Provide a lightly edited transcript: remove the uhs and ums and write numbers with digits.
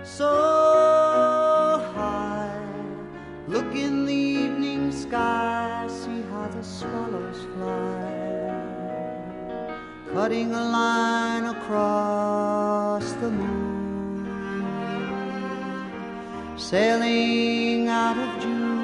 so high. Look in the evening sky, see how the swallows fly, cutting a line across the moon, sailing out of June.